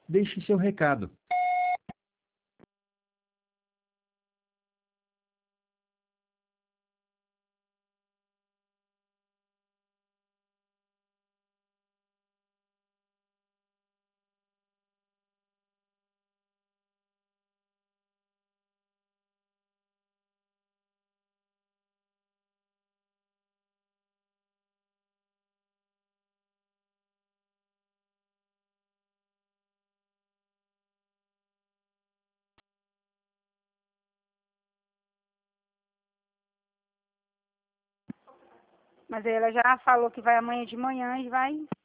Deixe seu recado. Mas ela já falou que vai amanhã de manhã e vai